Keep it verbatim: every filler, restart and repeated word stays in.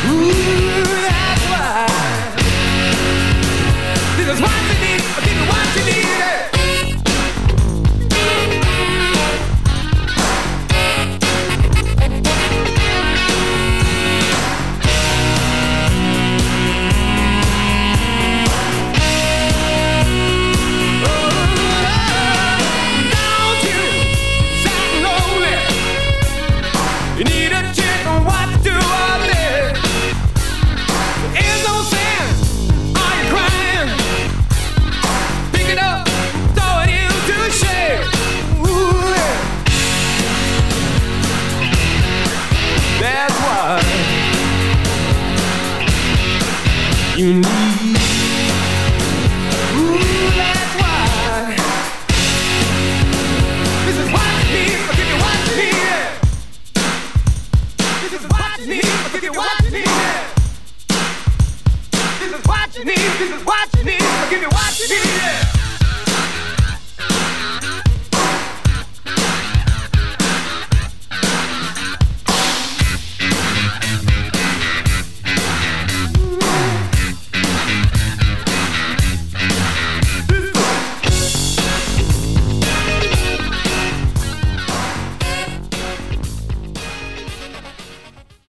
Ooh, that's why. This is what you need. Give me what you need. You need a chick on what to do out there. There is no sense. Are you crying? Pick it up, throw it into the shade. Ooh, yeah. That's why you need. Ooh, that's why. This is what you need. I'll give you what you need. This is what you need. I'll give you what you need. This is what you need. This is what